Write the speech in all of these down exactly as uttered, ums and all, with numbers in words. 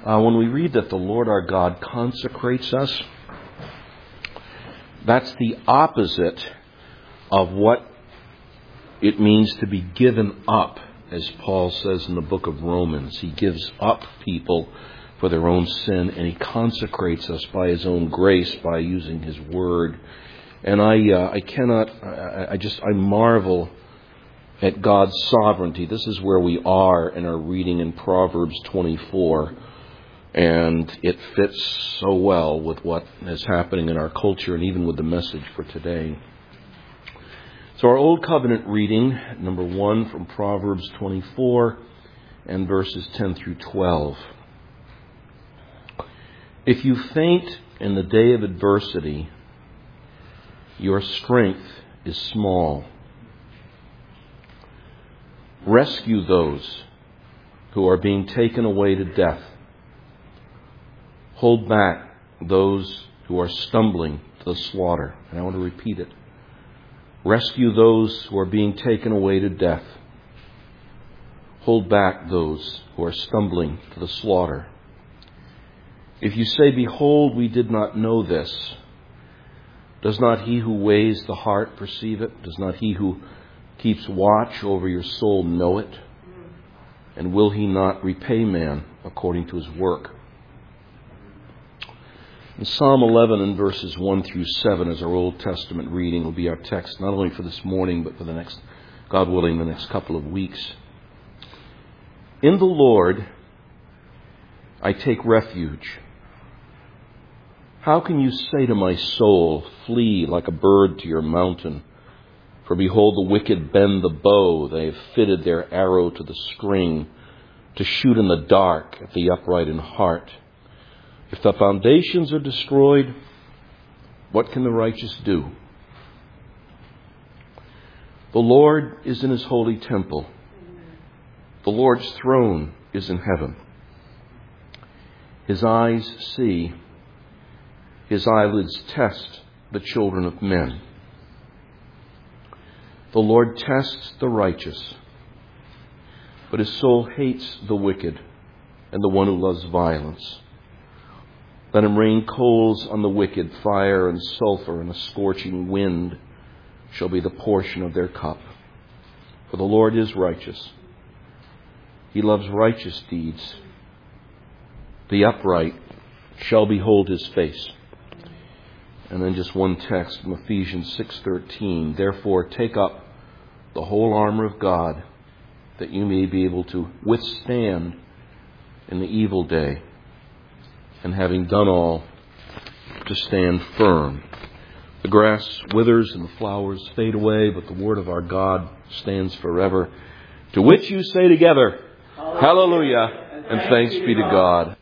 Uh, when we read that the Lord our God consecrates us, that's the opposite of what it means to be given up, as Paul says in the book of Romans. He gives up people for their own sin, and He consecrates us by His own grace, by using His Word. And I, uh, I cannot, I, I just, I marvel at God's sovereignty. This is where we are in our reading in Proverbs twenty-four. And it fits so well with what is happening in our culture and even with the message for today. So our Old Covenant reading, number one, from Proverbs twenty-four and verses ten through twelve. If you faint in the day of adversity, your strength is small. Rescue those who are being taken away to death. Hold back those who are stumbling to the slaughter. And I want to repeat it. Rescue those who are being taken away to death. Hold back those who are stumbling to the slaughter. If you say, behold, we did not know this, does not He who weighs the heart perceive it? Does not He who keeps watch over your soul know it? And will He not repay man according to his work? In Psalm eleven and verses one through seven, as our Old Testament reading, will be our text not only for this morning, but for the next, God willing, the next couple of weeks. In the Lord I take refuge. How can you say to my soul, flee like a bird to your mountain? For behold, the wicked bend the bow. They have fitted their arrow to the string to shoot in the dark at the upright in heart. If the foundations are destroyed, what can the righteous do? The Lord is in His holy temple. The Lord's throne is in heaven. His eyes see. His eyelids test the children of men. The Lord tests the righteous, but His soul hates the wicked and the one who loves violence. Let Him rain coals on the wicked, fire and sulfur and a scorching wind shall be the portion of their cup. For the Lord is righteous. He loves righteous deeds. The upright shall behold His face. And then just one text from Ephesians six thirteen. Therefore take up the whole armor of God, that you may be able to withstand in the evil day, and having done all, to stand firm. The grass withers and the flowers fade away, but the word of our God stands forever. To which you say together, Hallelujah, and thanks be to God.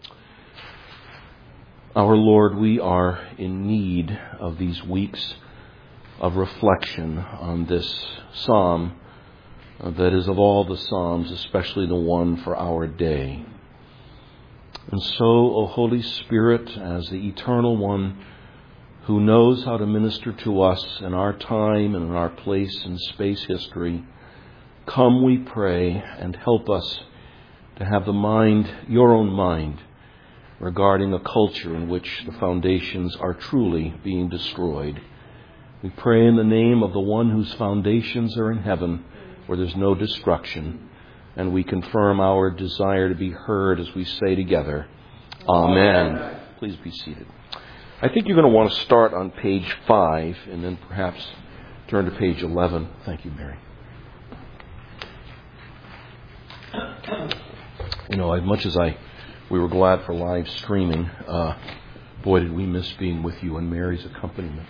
Our Lord, we are in need of these weeks of reflection on this psalm that is of all the psalms, especially the one for our day. And so, O Holy Spirit, as the Eternal One who knows how to minister to us in our time and in our place in space history, come, we pray, and help us to have the mind, your own mind, regarding a culture in which the foundations are truly being destroyed. We pray in the name of the one whose foundations are in heaven, where there's no destruction. And we confirm our desire to be heard as we say together, Amen. Amen. Please be seated. I think you're going to want to start on page five and then perhaps turn to page eleven. Thank you, Mary. You know, as much as I, we were glad for live streaming, uh, boy, did we miss being with you and Mary's accompaniment.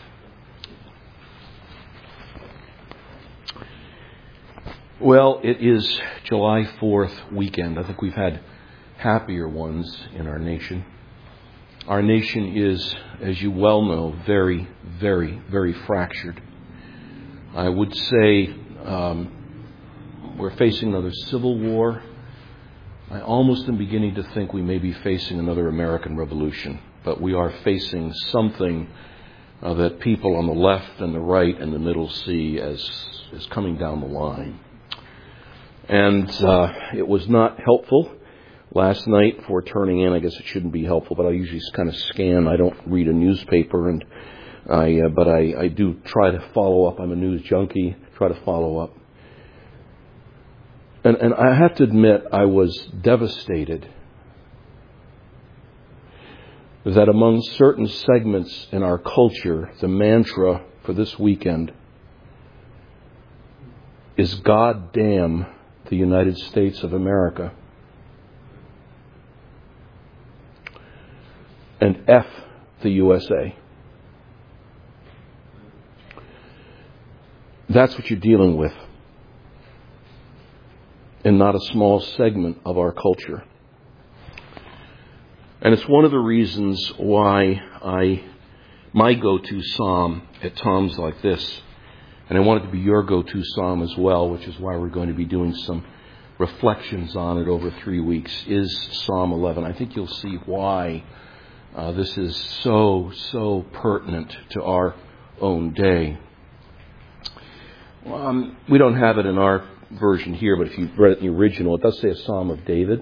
Well, it is July fourth weekend. I think we've had happier ones in our nation. Our nation is, as you well know, very, very, very fractured. I would say um, we're facing another civil war. I almost am beginning to think we may be facing another American Revolution, but we are facing something uh, that people on the left and the right and the middle see as is coming down the line. And uh, it was not helpful last night before turning in. I guess it shouldn't be helpful, but I usually kind of scan. I don't read a newspaper, and I, uh, but I, I do try to follow up. I'm a news junkie. Try to follow up. And, and I have to admit, I was devastated that among certain segments in our culture, the mantra for this weekend is God damn the United States of America and F the U S A. That's what you're dealing with, and not a small segment of our culture. And it's one of the reasons why I, my go-to psalm at times like this, and I want it to be your go-to psalm as well, which is why we're going to be doing some reflections on it over three weeks, is Psalm eleven. I think you'll see why uh, this is so, so pertinent to our own day. Um, we don't have it in our version here, but if you read it in the original, it does say a Psalm of David.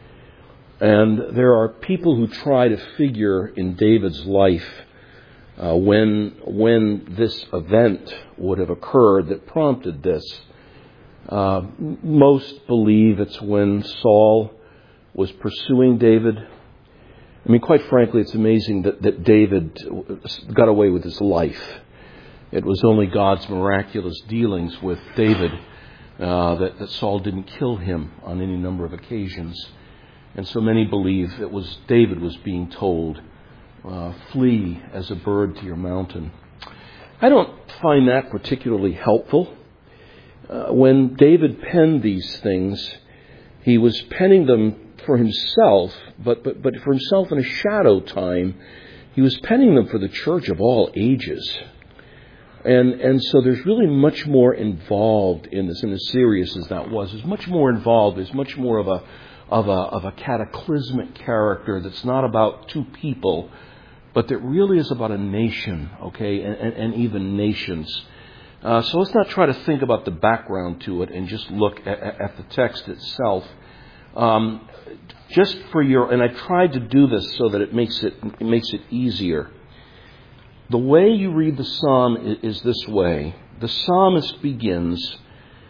And there are people who try to figure in David's life uh, when when this event would have occurred that prompted this. Uh, most believe it's when Saul was pursuing David. I mean, quite frankly, it's amazing that, that David got away with his life. It was only God's miraculous dealings with David uh, that, that Saul didn't kill him on any number of occasions. And so many believe it was David was being told, uh, flee as a bird to your mountain. I don't find that particularly helpful. Uh, when David penned these things, he was penning them for himself, but, but, but for himself in a shadow time. He was penning them for the church of all ages. And and so there's really much more involved in this, and as serious as that was, there's much more involved. There's much more of a of a of a cataclysmic character that's not about two people, but that really is about a nation, okay, and, and, and even nations. Uh, so let's not try to think about the background to it and just look at, at the text itself. Um, just for your, and I tried to do this so that it makes it, it makes it easier. The way you read the psalm is this way. The psalmist begins,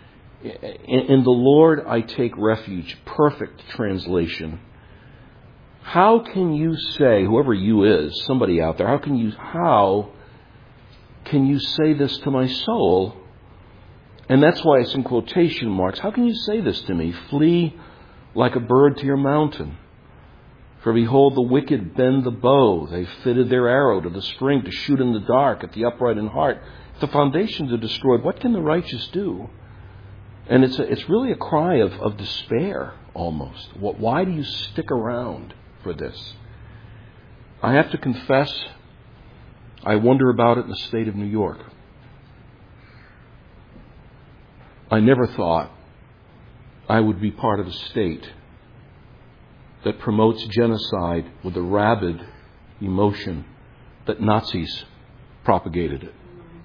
"In the Lord I take refuge," perfect translation. How can you say, whoever you is, somebody out there, how can you, how can you say this to my soul? And that's why it's in quotation marks. How can you say this to me? Flee like a bird to your mountain. For behold, the wicked bend the bow. They fitted their arrow to the string to shoot in the dark at the upright in heart. If the foundations are destroyed, what can the righteous do? And it's a, it's really a cry of, of despair, almost. What, why do you stick around for this? I have to confess, I wonder about it in the state of New York. I never thought I would be part of a state that promotes genocide with the rabid emotion that Nazis propagated it.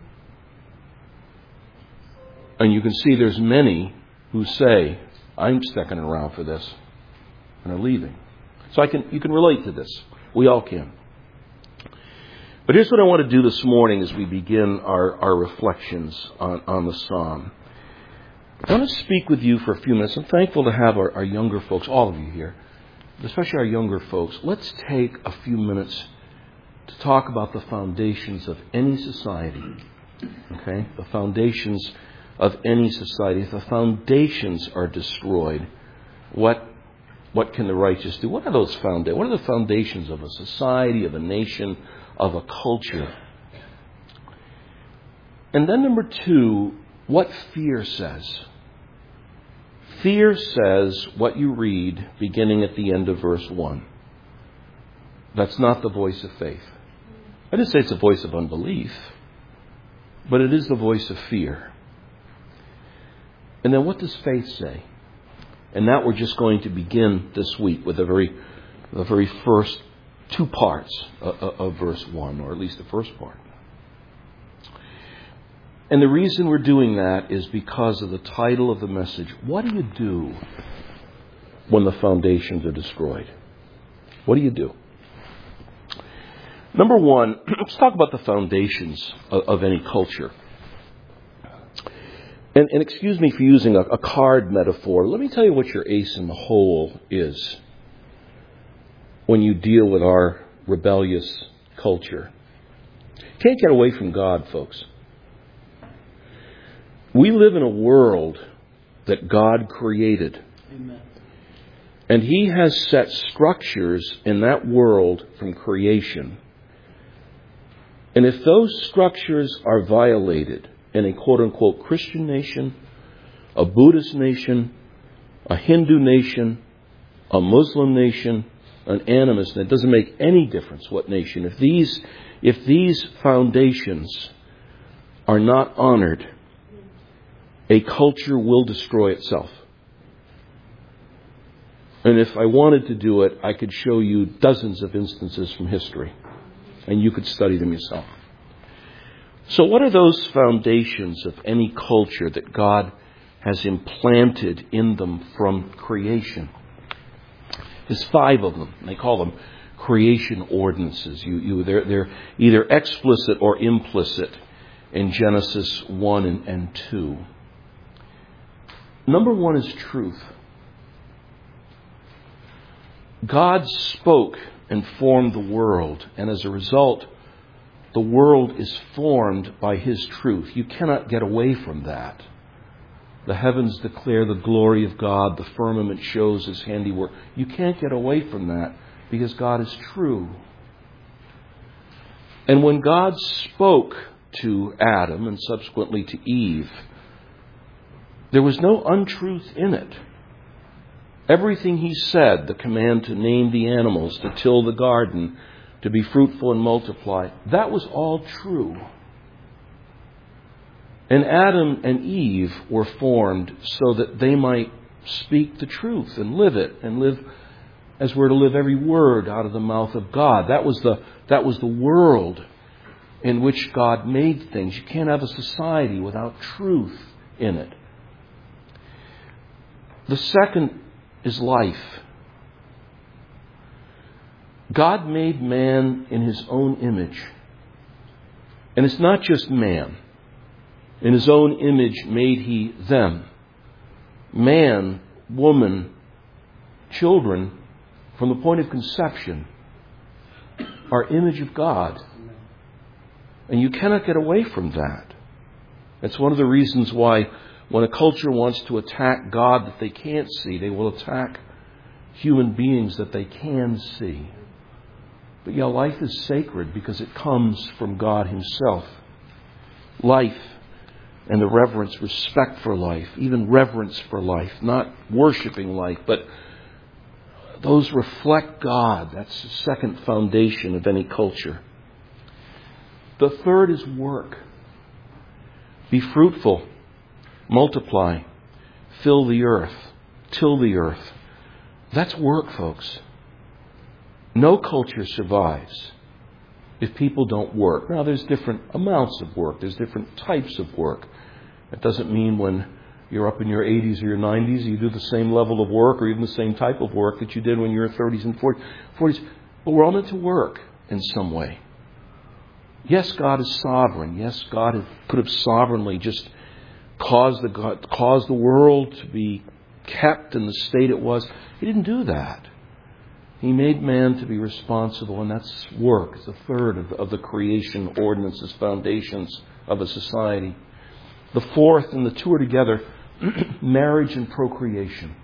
And you can see there's many who say, I'm sticking around for this, and are leaving. So I can, you can relate to this. We all can. But here's what I want to do this morning as we begin our, our reflections on, on the psalm. I want to speak with you for a few minutes. I'm thankful to have our, our younger folks, all of you here, especially our younger folks. Let's take a few minutes to talk about the foundations of any society. Okay? The foundations of any society. If the foundations are destroyed, what what can the righteous do? What are those foundations? What are the foundations of a society, of a nation, of a culture? And then number two, what fear says. Fear says what you read beginning at the end of verse one. That's not the voice of faith. I didn't say it's a voice of unbelief, but it is the voice of fear. And then what does faith say? And that we're just going to begin this week with the very, the very first two parts of, of verse one, or at least the first part. And the reason we're doing that is because of the title of the message. What do you do when the foundations are destroyed? What do you do? Number one, let's talk about the foundations of, of any culture. And, and excuse me for using a, a card metaphor. Let me tell you what your ace in the hole is when you deal with our rebellious culture. Can't get away from God, folks. We live in a world that God created. Amen. And He has set structures in that world from creation. And if those structures are violated in a quote-unquote Christian nation, a Buddhist nation, a Hindu nation, a Muslim nation, an animist, and it doesn't make any difference what nation. If these, if these foundations are not honored, a culture will destroy itself. And if I wanted to do it, I could show you dozens of instances from history. And you could study them yourself. So what are those foundations of any culture that God has implanted in them from creation? There's five of them. They call them creation ordinances. You, you, they're, they're either explicit or implicit in Genesis one and, and two. Number one is truth. God spoke and formed the world, and as a result, the world is formed by His truth. You cannot get away from that. The heavens declare the glory of God. The firmament shows His handiwork. You can't get away from that because God is true. And when God spoke to Adam and subsequently to Eve, there was no untruth in it. Everything He said, the command to name the animals, to till the garden, to be fruitful and multiply, that was all true. And Adam and Eve were formed so that they might speak the truth and live it, and live as we're to live every word out of the mouth of God. That was the, that was the world in which God made things. You can't have a society without truth in it. The second is life. God made man in His own image. And it's not just man. In His own image made He them. Man, woman, children, from the point of conception, are image of God. And you cannot get away from that. That's one of the reasons why when a culture wants to attack God that they can't see, they will attack human beings that they can see. But yeah, life is sacred because it comes from God Himself. Life and the reverence, respect for life, even reverence for life, not worshiping life, but those reflect God. That's the second foundation of any culture. The third is work. Be fruitful, multiply, fill the earth, till the earth. That's work, folks. No culture survives if people don't work. Now, there's different amounts of work. There's different types of work. That doesn't mean when you're up in your eighties or your nineties, you do the same level of work or even the same type of work that you did when you were thirties and forties. But we're all meant to work in some way. Yes, God is sovereign. Yes, God could have sovereignly just caused the, God, caused the world to be kept in the state it was. He didn't do that. He made man to be responsible, and that's work. It's a third of, of the creation ordinances, foundations of a society. The fourth, and the two are together, marriage and procreation.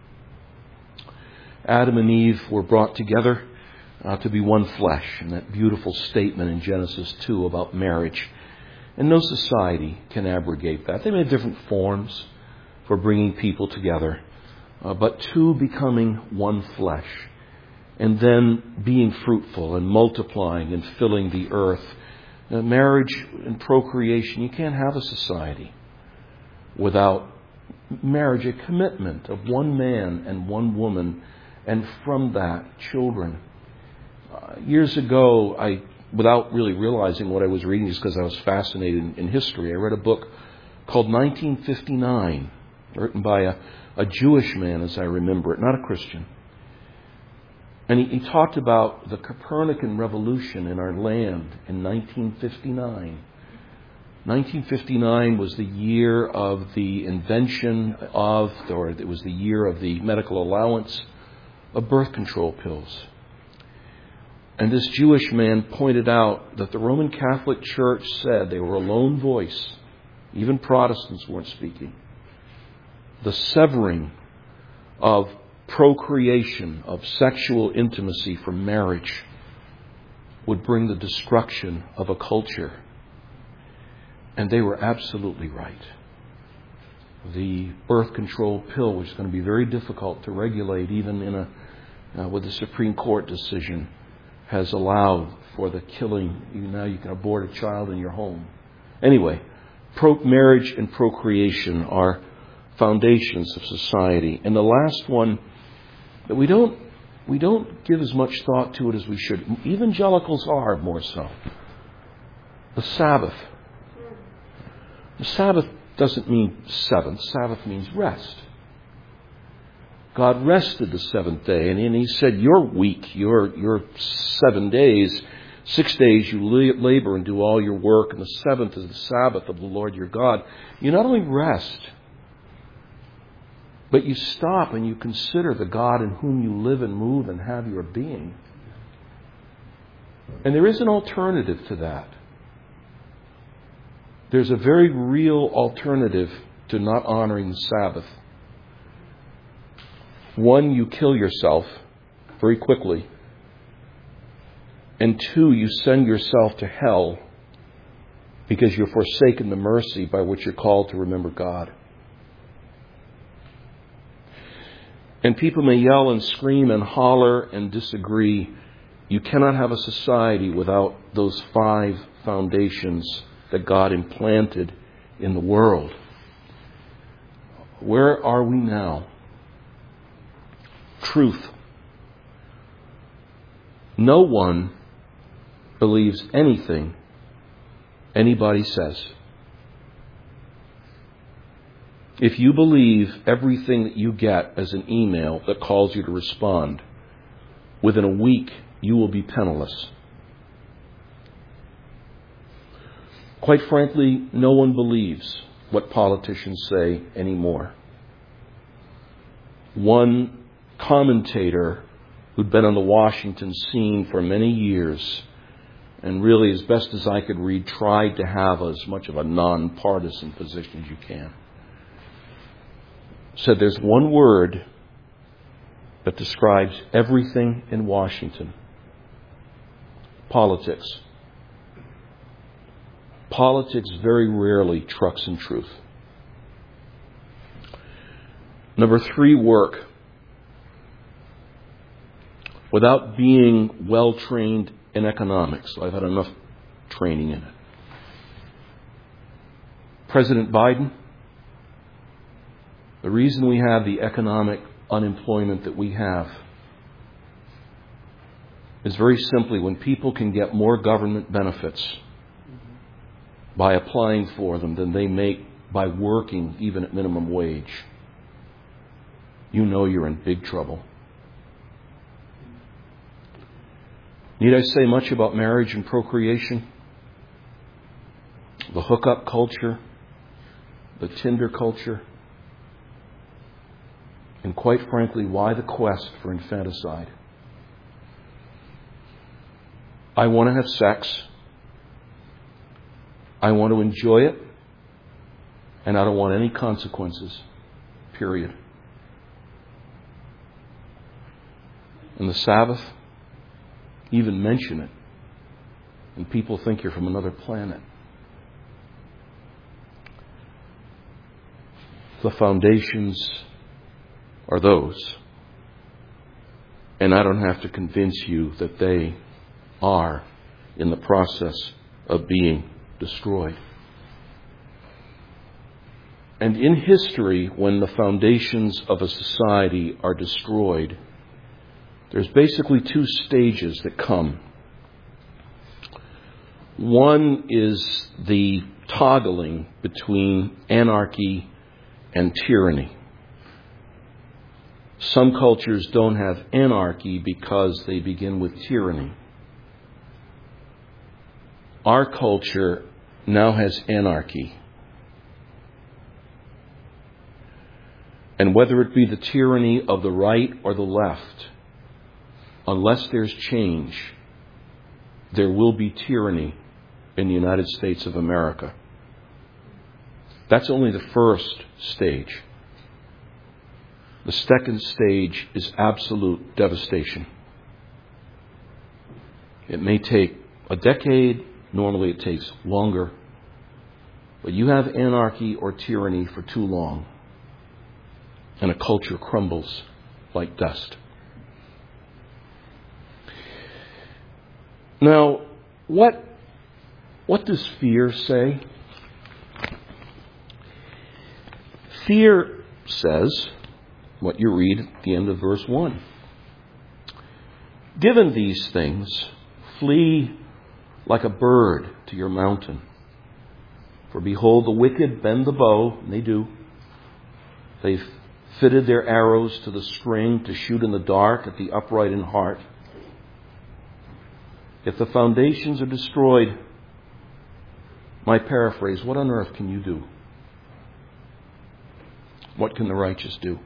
Adam and Eve were brought together uh, to be one flesh, and that beautiful statement in Genesis two about marriage. And no society can abrogate that. They may have different forms for bringing people together, uh, but two becoming one flesh. And then being fruitful and multiplying and filling the earth. Now, marriage and procreation, you can't have a society without marriage, a commitment of one man and one woman, and from that, children. Uh, years ago, I, without really realizing what I was reading, just because I was fascinated in, in history, I read a book called nineteen fifty-nine, written by a a Jewish man, as I remember it, not a Christian. And he, he talked about the Copernican revolution in our land in nineteen fifty-nine. nineteen fifty-nine was the year of the invention of, or it was the year of the medical allowance of birth control pills. And this Jewish man pointed out that the Roman Catholic Church said they were a lone voice. Even Protestants weren't speaking. The severing of procreation, of sexual intimacy from marriage, would bring the destruction of a culture. And they were absolutely right. The birth control pill was going to be very difficult to regulate, even in a uh, with the Supreme Court decision, has allowed for the killing. Now you can abort a child in your home. Anyway, pro- marriage and procreation are foundations of society. And the last one that we don't we don't give as much thought to it as we should. Evangelicals are more so. The Sabbath. The Sabbath doesn't mean seventh. Sabbath means rest. God rested the seventh day, and He said, "Your week, your your seven days, six days you labor and do all your work, and the seventh is the Sabbath of the Lord your God." You not only rest, but you stop and you consider the God in whom you live and move and have your being. And there is an alternative to that. There's a very real alternative to not honoring the Sabbath. One, you kill yourself very quickly. And two, you send yourself to hell because you've forsaken the mercy by which you're called to remember God. And people may yell and scream and holler and disagree. You cannot have a society without those five foundations that God implanted in the world. Where are we now? Truth. No one believes anything anybody says. If you believe everything that you get as an email that calls you to respond, within a week you will be penniless. Quite frankly, no one believes what politicians say anymore. One commentator who'd been on the Washington scene for many years, and really, as best as I could read, tried to have as much of a nonpartisan position as you can, said there's one word that describes everything in Washington: politics. Politics very rarely trucks in truth. Number three, work. Without being well trained in economics, I've had enough training in it. President Biden, the reason we have the economic unemployment that we have is very simply when people can get more government benefits by applying for them than they make by working even at minimum wage, you know you're in big trouble. Need I say much about marriage and procreation? The hookup culture, the Tinder culture, and quite frankly, why the quest for infanticide? I want to have sex. I want to enjoy it. And I don't want any consequences. Period. And the Sabbath, even mention it, and people think you're from another planet. The foundations are those. And I don't have to convince you that they are in the process of being destroyed. And in history, when the foundations of a society are destroyed, there's basically two stages that come. One is the toggling between anarchy and tyranny. Some cultures don't have anarchy because they begin with tyranny. Our culture now has anarchy. And whether it be the tyranny of the right or the left, unless there's change, there will be tyranny in the United States of America. That's only the first stage. The second stage is absolute devastation. It may take a decade. Normally it takes longer. But you have anarchy or tyranny for too long, and a culture crumbles like dust. Now, what, what does fear say? Fear says what you read at the end of verse one. Given these things, flee like a bird to your mountain. For behold, the wicked bend the bow, and they do. They've fitted their arrows to the string to shoot in the dark at the upright in heart. If the foundations are destroyed, my paraphrase, what on earth can you do? What can the righteous do?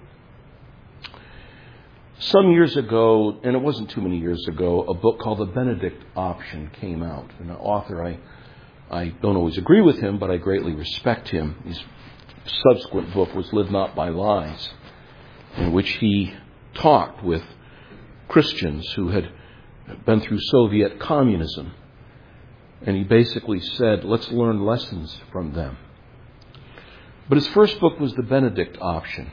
Some years ago, and it wasn't too many years ago, a book called The Benedict Option came out. And an author, I, I don't always agree with him, but I greatly respect him. His subsequent book was Live Not by Lies, in which he talked with Christians who had been through Soviet communism. And he basically said, let's learn lessons from them. But his first book was The Benedict Option,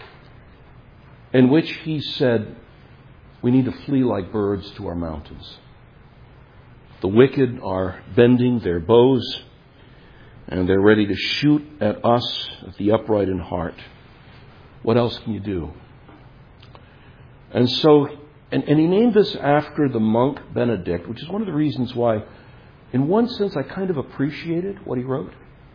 in which he said, we need to flee like birds to our mountains. The wicked are bending their bows, and they're ready to shoot at us, at the upright in heart. What else can you do? And so, and, and he named this after the monk Benedict, which is one of the reasons why, in one sense, I kind of appreciated what he wrote.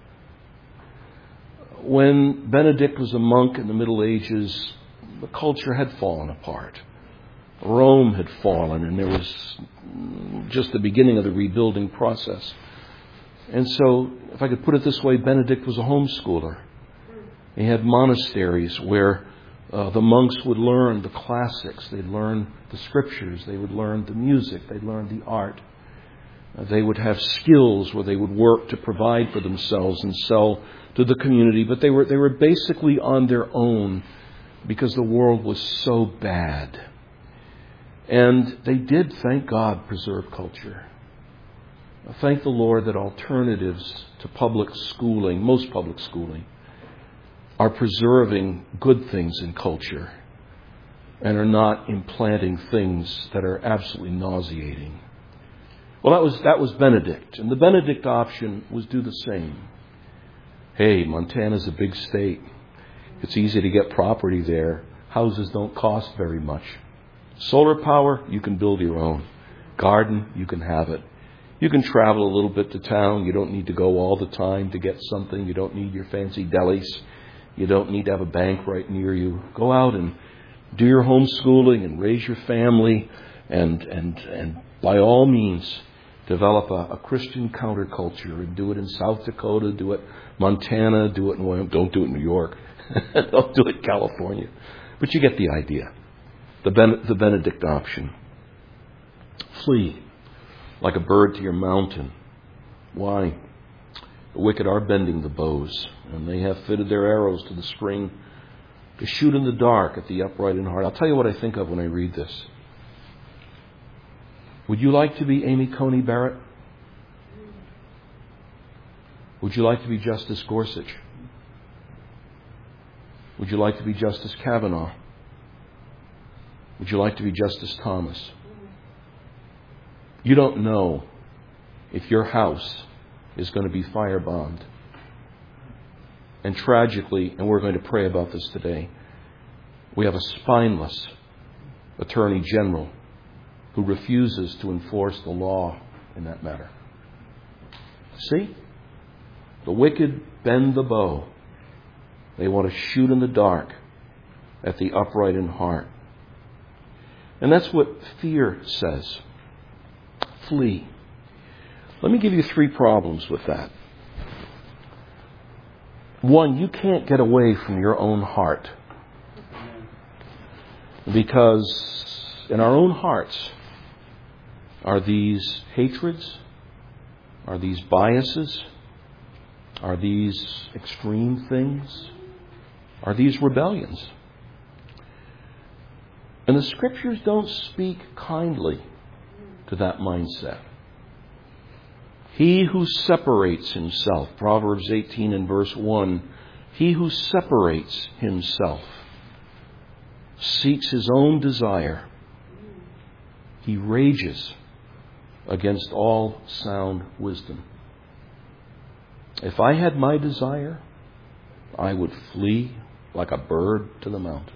When Benedict was a monk in the Middle Ages, the culture had fallen apart. Rome had fallen, and there was just the beginning of the rebuilding process. And so, if I could put it this way, Benedict was a homeschooler. He had monasteries where uh, the monks would learn the classics. They'd learn the scriptures. They would learn the music. They'd learn the art. Uh, they would have skills where they would work to provide for themselves and sell to the community. But they were they were basically on their own because the world was so bad. And they did, thank God, preserve culture. Thank the Lord that alternatives to public schooling, most public schooling, are preserving good things in culture and are not implanting things that are absolutely nauseating. Well, that was that was Benedict. And the Benedict option was do the same. Hey, Montana's a big state. It's easy to get property there. Houses don't cost very much. Solar power, you can build your own. Garden, you can have it. You can travel a little bit to town. You don't need to go all the time to get something. You don't need your fancy delis. You don't need to have a bank right near you. Go out and do your homeschooling and raise your family. And and, and by all means, develop a, a Christian counterculture. And do it in South Dakota. Do it Montana. Do it in Wyoming. Don't do it in New York. Don't do it in California. But you get the idea. The, ben, the Benedict option. Flee like a bird to your mountain. Why? The wicked are bending the bows, and they have fitted their arrows to the string to shoot in the dark at the upright in heart. I'll tell you what I think of when I read this. Would you like to be Amy Coney Barrett? Would you like to be Justice Gorsuch? Would you like to be Justice Kavanaugh? Would you like to be Justice Thomas? You don't know if your house is going to be firebombed. And tragically, and we're going to pray about this today, we have a spineless Attorney General who refuses to enforce the law in that matter. See? The wicked bend the bow. They want to shoot in the dark at the upright in heart. And that's what fear says. Flee. Let me give you three problems with that. One, you can't get away from your own heart. Because in our own hearts are these hatreds, are these biases, are these extreme things, are these rebellions. And the Scriptures don't speak kindly to that mindset. He who separates himself, Proverbs eighteen and verse one, he who separates himself seeks his own desire. He rages against all sound wisdom. If I had my desire, I would flee like a bird to the mountain.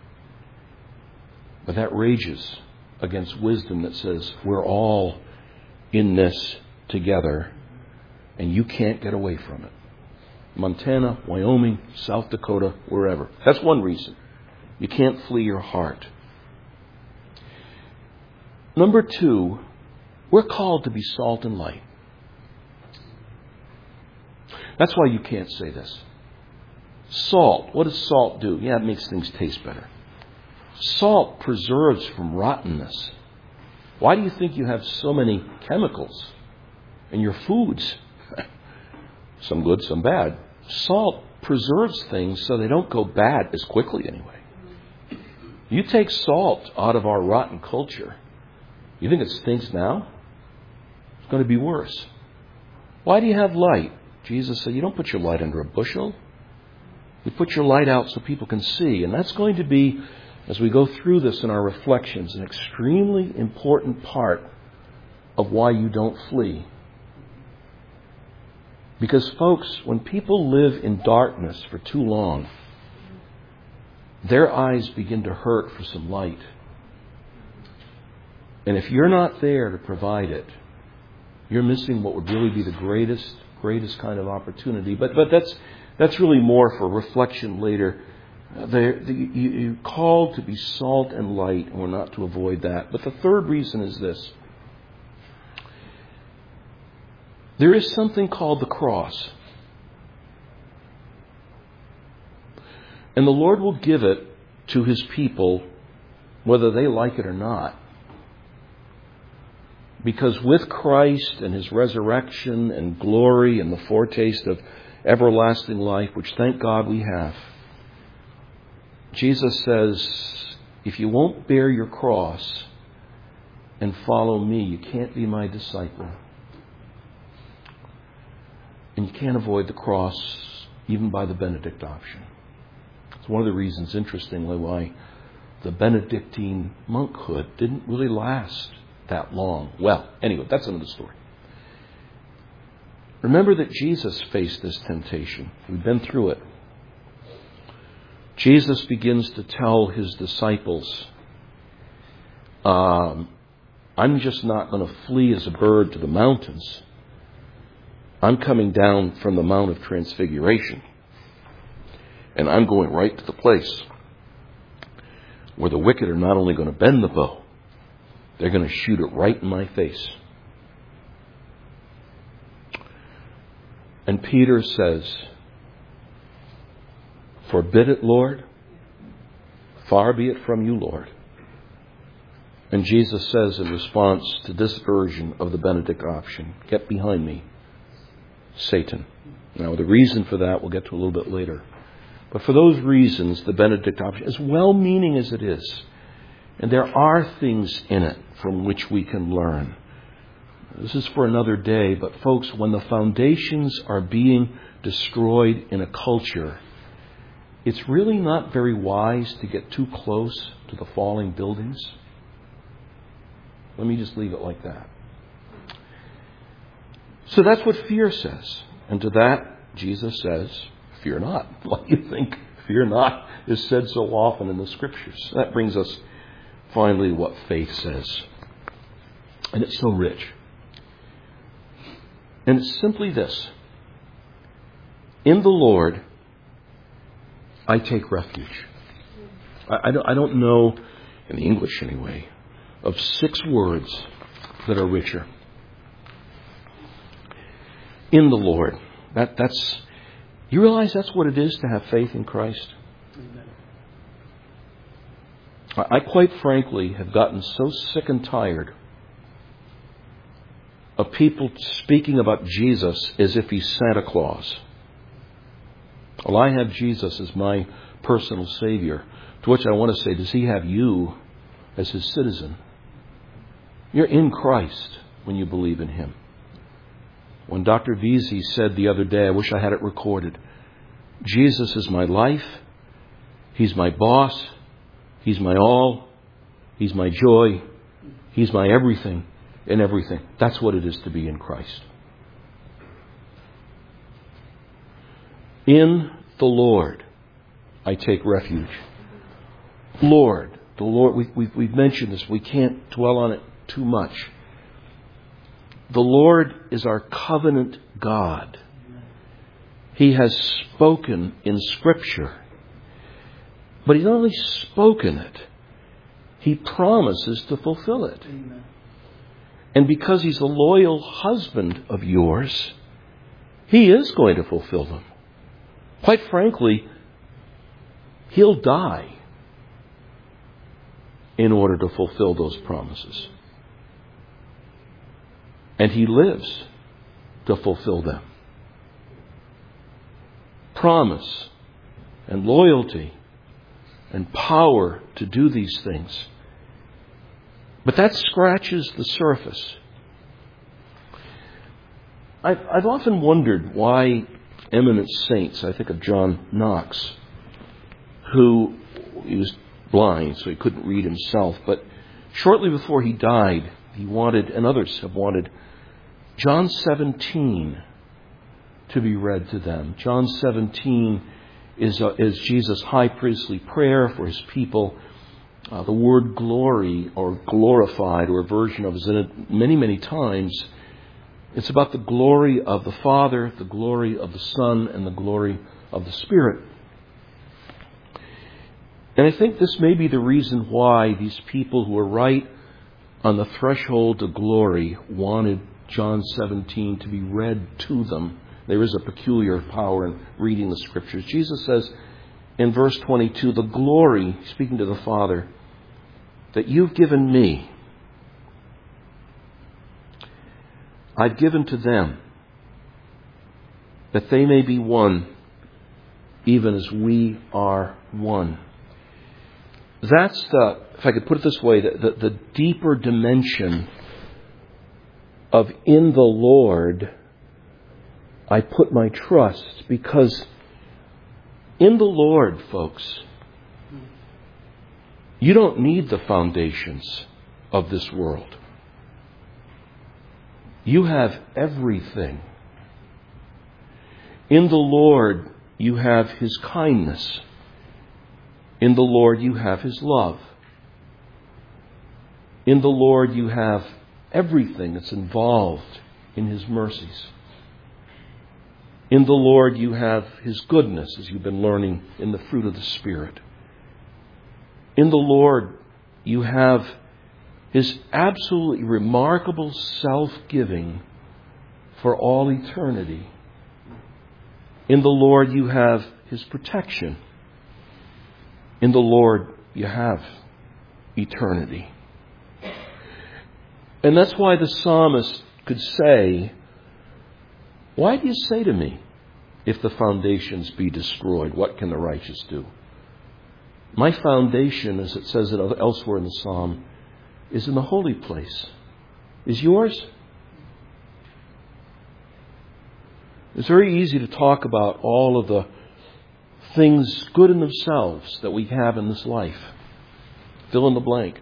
But that rages against wisdom that says we're all in this together and you can't get away from it. Montana, Wyoming, South Dakota, wherever. That's one reason. You can't flee your heart. Number two, we're called to be salt and light. That's why you can't say this. Salt. What does salt do? Yeah, it makes things taste better. Salt preserves from rottenness. Why do you think you have so many chemicals in your foods? Some good, some bad. Salt preserves things so they don't go bad as quickly anyway. You take salt out of our rotten culture, you think it stinks now? It's going to be worse. Why do you have light? Jesus said, you don't put your light under a bushel. You put your light out so people can see. And that's going to be, as we go through this in our reflections, an extremely important part of why you don't flee. Because, folks, when people live in darkness for too long, their eyes begin to hurt for some light. And if you're not there to provide it, you're missing what would really be the greatest, greatest kind of opportunity. But but that's that's really more for reflection later. The, the, you, you're called to be salt and light, and we're not to avoid that. But the third reason is this. There is something called the cross. And the Lord will give it to His people whether they like it or not. Because with Christ and His resurrection and glory and the foretaste of everlasting life, which thank God we have, Jesus says, if you won't bear your cross and follow me, you can't be my disciple. And you can't avoid the cross even by the Benedict option. It's one of the reasons, interestingly, why the Benedictine monkhood didn't really last that long. Well, anyway, that's another story. Remember that Jesus faced this temptation. We've been through it. Jesus begins to tell His disciples, um, I'm just not going to flee as a bird to the mountains. I'm coming down from the Mount of Transfiguration. And I'm going right to the place where the wicked are not only going to bend the bow, they're going to shoot it right in my face. And Peter says, forbid it, Lord. Far be it from you, Lord. And Jesus says in response to this version of the Benedict option, get behind me, Satan. Now, the reason for that we'll get to a little bit later. But for those reasons, the Benedict option, as well-meaning as it is, and there are things in it from which we can learn. This is for another day, but folks, when the foundations are being destroyed in a culture, it's really not very wise to get too close to the falling buildings. Let me just leave it like that. So that's what fear says. And to that, Jesus says, fear not. Why do you think fear not is said so often in the Scriptures? That brings us finally to what faith says. And it's so rich. And it's simply this. In the Lord, I take refuge. I, I, don't, I don't know, in the English anyway, of six words that are richer. In the Lord. That, that's, you realize that's what it is to have faith in Christ? I, I quite frankly have gotten so sick and tired of people speaking about Jesus as if he's Santa Claus. Well, I have Jesus as my personal Savior. To which I want to say, does he have you as his citizen? You're in Christ when you believe in him. When Doctor Vesey said the other day, I wish I had it recorded, Jesus is my life, he's my boss, he's my all, he's my joy, he's my everything in everything. That's what it is to be in Christ. In the Lord, I take refuge. Lord, the Lord, we, we've, we've mentioned this. We can't dwell on it too much. The Lord is our covenant God. He has spoken in Scripture. But he's not only spoken it, he promises to fulfill it. Amen. And because he's a loyal husband of yours, he is going to fulfill them. Quite frankly, he'll die in order to fulfill those promises. And he lives to fulfill them. Promise and loyalty and power to do these things. But that scratches the surface. I've, I've often wondered why eminent saints, I think of John Knox, who he was blind, so he couldn't read himself, but shortly before he died, he wanted, and others have wanted, John seventeen to be read to them. John seventeen is, uh, is Jesus' high priestly prayer for his people. Uh, the word glory or glorified or a version of is in it many, many times. It's about the glory of the Father, the glory of the Son, and the glory of the Spirit. And I think this may be the reason why these people who were right on the threshold to glory wanted John seventeen to be read to them. There is a peculiar power in reading the Scriptures. Jesus says in verse twenty-two, the glory, speaking to the Father, that you've given me, I've given to them, that they may be one, even as we are one. That's the, if I could put it this way, the, the, the deeper dimension of in the Lord I put my trust, because in the Lord, folks, you don't need the foundations of this world. You have everything. In the Lord, you have his kindness. In the Lord, you have his love. In the Lord, you have everything that's involved in his mercies. In the Lord, you have his goodness, as you've been learning in the fruit of the Spirit. In the Lord, you have his absolutely remarkable self-giving for all eternity. In the Lord, you have his protection. In the Lord, you have eternity. And that's why the psalmist could say, why do you say to me, if the foundations be destroyed, what can the righteous do? My foundation, as it says elsewhere in the psalm, is in the holy place. Is yours? It's very easy to talk about all of the things good in themselves that we have in this life. Fill in the blank.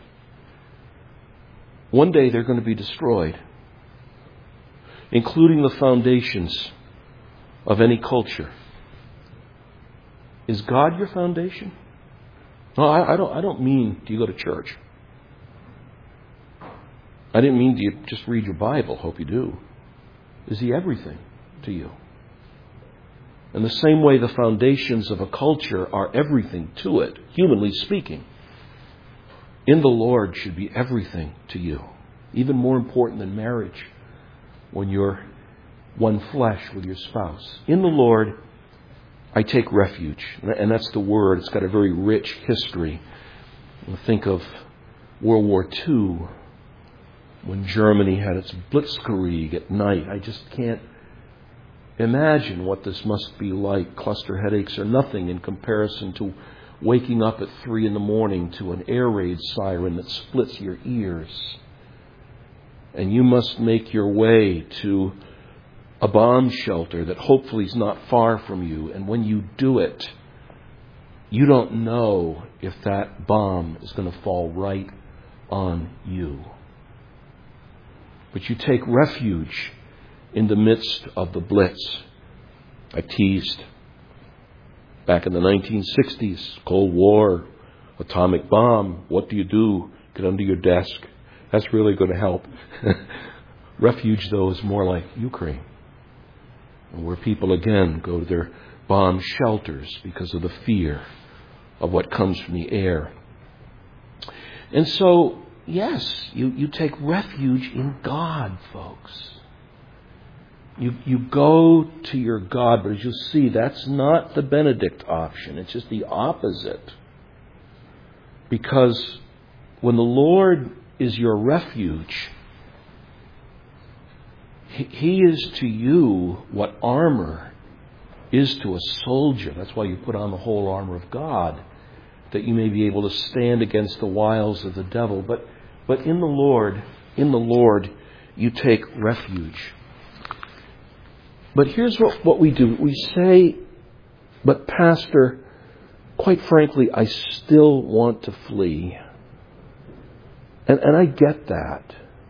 One day they're going to be destroyed, including the foundations of any culture. Is God your foundation? No, I, I don't. I don't mean do you go to church. I didn't mean do you just read your Bible. Hope you do. Is he everything to you? In the same way, the foundations of a culture are everything to it, humanly speaking. In the Lord should be everything to you. Even more important than marriage, when you're one flesh with your spouse. In the Lord, I take refuge. And that's the word. It's got a very rich history. Think of World War Two, when Germany had its blitzkrieg at night. I just can't imagine what this must be like. Cluster headaches are nothing in comparison to waking up at three in the morning to an air raid siren that splits your ears. And you must make your way to a bomb shelter that hopefully is not far from you. And when you do it, you don't know if that bomb is going to fall right on you. But you take refuge in the midst of the blitz. I teased back in the nineteen sixties, Cold War, atomic bomb. What do you do? Get under your desk. That's really going to help. Refuge, though, is more like Ukraine, where people again go to their bomb shelters because of the fear of what comes from the air. And so, yes, you, you take refuge in God, folks. You, you go to your God, but as you'll see, that's not the Benedict option. It's just the opposite. Because when the Lord is your refuge, He, he is to you what armor is to a soldier. That's why you put on the whole armor of God, that you may be able to stand against the wiles of the devil. But but in the Lord, in the Lord, you take refuge. But here's what, what we do. We say, but Pastor, quite frankly, I still want to flee. And, and I get that.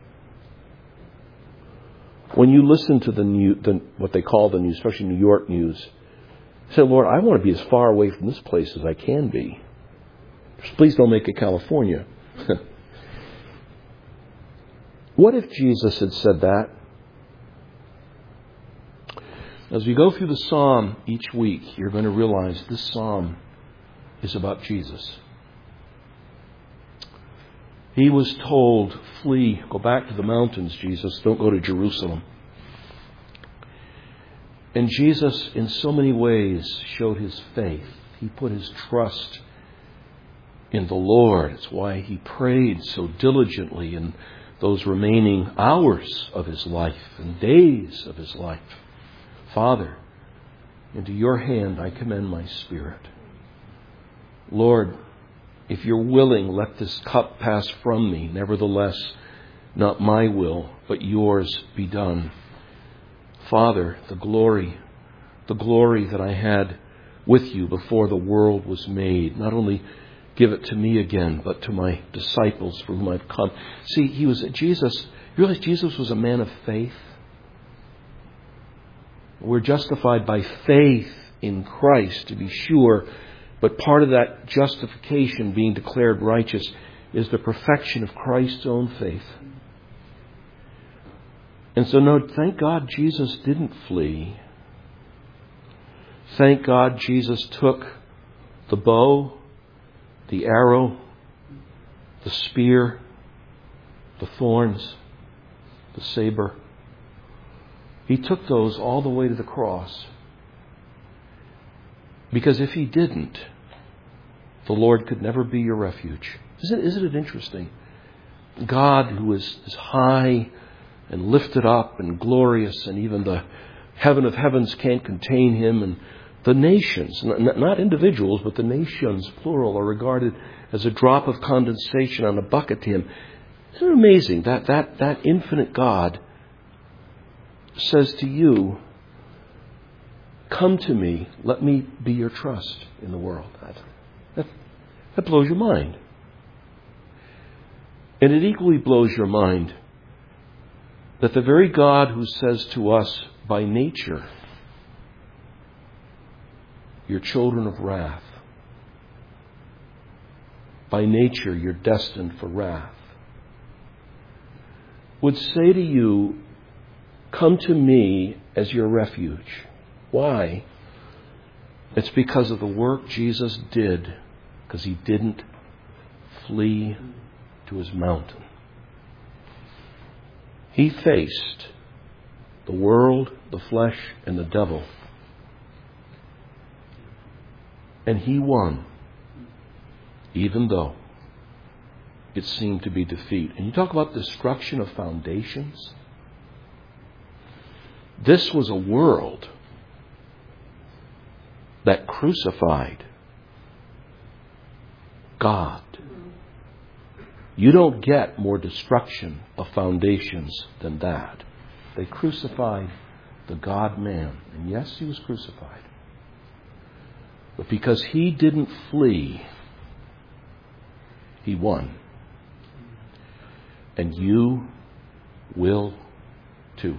When you listen to the new, the, what they call the news, especially New York news, say, Lord, I want to be as far away from this place as I can be. Please don't make it California. What if Jesus had said that? As we go through the psalm each week, you're going to realize this psalm is about Jesus. He was told, flee, go back to the mountains, Jesus, don't go to Jerusalem. And Jesus, in so many ways, showed his faith. He put his trust in the Lord. It's why he prayed so diligently in those remaining hours of his life and days of his life. Father, into your hand I commend my spirit. Lord, if you're willing, let this cup pass from me. Nevertheless, not my will, but yours be done. Father, the glory, the glory that I had with you before the world was made, not only give it to me again, but to my disciples for whom I've come. See, he was Jesus. You realize Jesus was a man of faith? We're justified by faith in Christ, to be sure. But part of that justification, being declared righteous, is the perfection of Christ's own faith. And so, no, thank God Jesus didn't flee. Thank God Jesus took the bow, the arrow, the spear, the thorns, the saber. He took those all the way to the cross. Because if he didn't, the Lord could never be your refuge. Isn't, isn't it interesting? God, who is, is high and lifted up and glorious, and even the heaven of heavens can't contain him, and the nations, not, not individuals, but the nations, plural, are regarded as a drop of condensation on a bucket to him. Isn't it amazing that that, that infinite God says to you, come to me, let me be your trust in the world. That, that, that blows your mind. And it equally blows your mind that the very God who says to us by nature, you're children of wrath, by nature you're destined for wrath, would say to you, come to me as your refuge. Why? It's because of the work Jesus did, because he didn't flee to his mountain. He faced the world, the flesh, and the devil. And he won, even though it seemed to be defeat. And you talk about destruction of foundations. This was a world that crucified God. You don't get more destruction of foundations than that. They crucified the God-man. And yes, he was crucified. But because he didn't flee, he won. And you will too.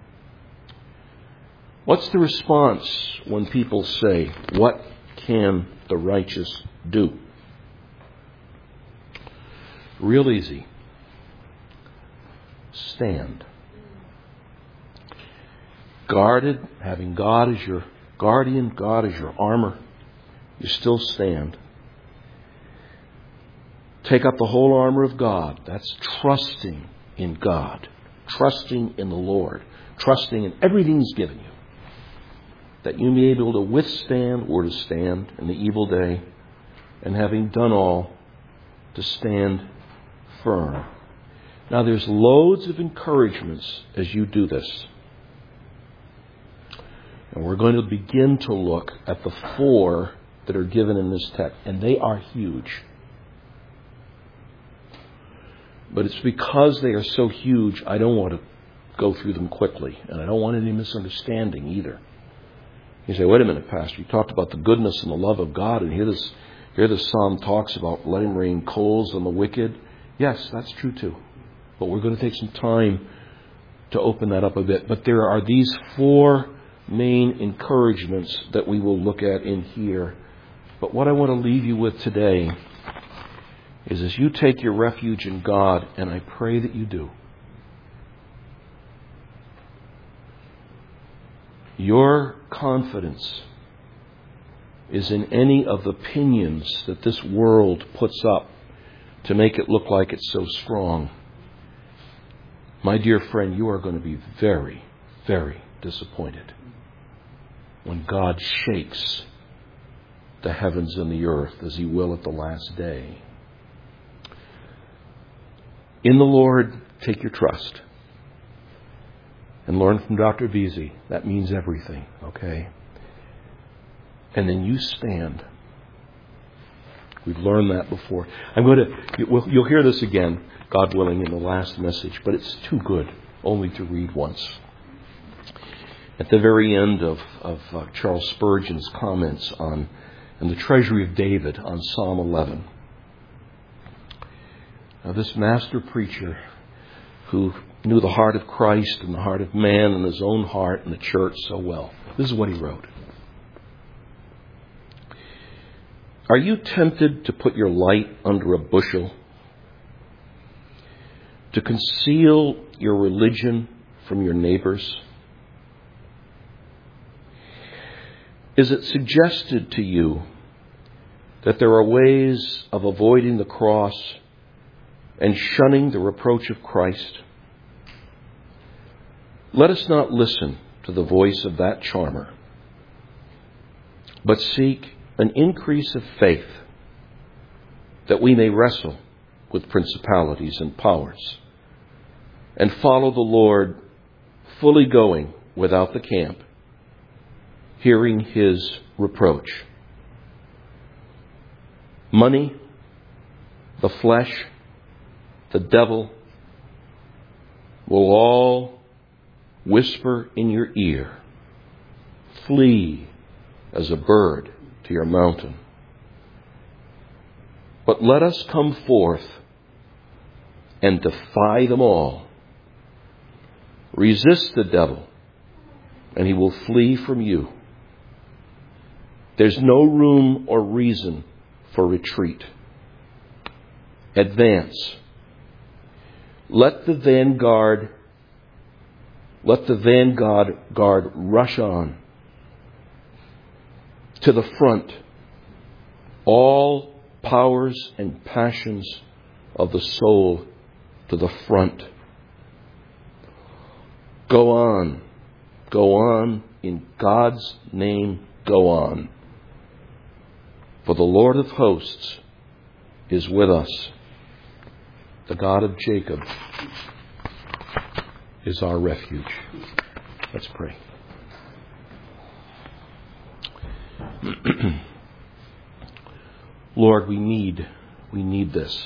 What's the response when people say, "What can the righteous do?" Real easy. Stand. Guarded, having God as your guardian, God as your armor, you still stand. Take up the whole armor of God. That's trusting in God. Trusting in the Lord. Trusting in everything He's given you. That you may be able to withstand or to stand in the evil day. And having done all, to stand firm. Now there's loads of encouragements as you do this. And we're going to begin to look at the four that are given in this text. And they are huge. But it's because they are so huge, I don't want to go through them quickly. And I don't want any misunderstanding either. You say, wait a minute, Pastor, you talked about the goodness and the love of God, and here this, here this psalm talks about letting rain coals on the wicked. Yes, that's true too. But we're going to take some time to open that up a bit. But there are these four main encouragements that we will look at in here. But what I want to leave you with today is as you take your refuge in God, and I pray that you do, your confidence is in any of the pinions that this world puts up to make it look like it's so strong. My dear friend, you are going to be very, very disappointed when God shakes the heavens and the earth as He will at the last day. In the Lord, take your trust. And learn from Doctor Veazey. That means everything, okay? And then you stand. We've learned that before. I'm going to, you'll hear this again, God willing, in the last message, but it's too good only to read once. At the very end of, of uh, Charles Spurgeon's comments on in the Treasury of David on Psalm eleven. Now, this master preacher who knew the heart of Christ and the heart of man and his own heart and the church so well. This is what he wrote. Are you tempted to put your light under a bushel? To conceal your religion from your neighbors? Is it suggested to you that there are ways of avoiding the cross and shunning the reproach of Christ? Let us not listen to the voice of that charmer, but seek an increase of faith that we may wrestle with principalities and powers and follow the Lord, fully going without the camp, hearing His reproach. Money, the flesh, the devil will all whisper in your ear, flee as a bird to your mountain. But let us come forth and defy them all. Resist the devil, and he will flee from you. There's no room or reason for retreat. Advance. Let the vanguard, let the vanguard guard rush on. to the front. All powers and passions of the soul to the front. Go on. Go on. In God's name, go on. For the Lord of hosts is with us. The God of Jacob is our refuge. Let's pray. Lord, we need, we need this.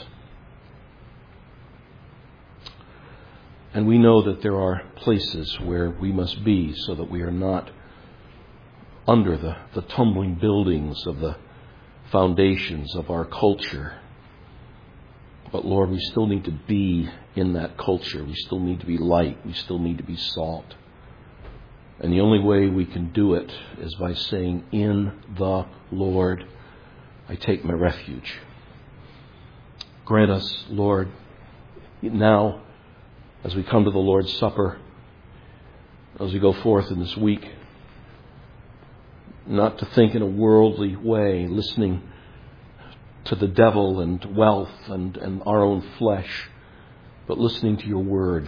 And we know that there are places where we must be so that we are not under the, the tumbling buildings of the foundations of our culture. But Lord, we still need to be in that culture. We still need to be light. We still need to be salt. And the only way we can do it is by saying, in the Lord, I take my refuge. Grant us, Lord, now, as we come to the Lord's Supper, as we go forth in this week, not to think in a worldly way, listening to the devil and wealth and, and our own flesh, but listening to your word,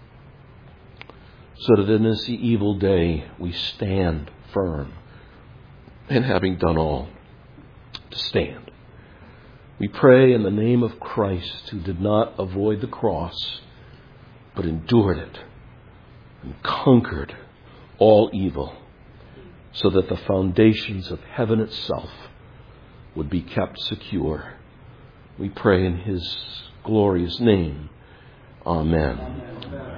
so that in this evil day we stand firm, and having done all, to stand. We pray in the name of Christ, who did not avoid the cross, but endured it and conquered all evil, so that the foundations of heaven itself would be kept secure. We pray in his glorious name. Amen. Amen.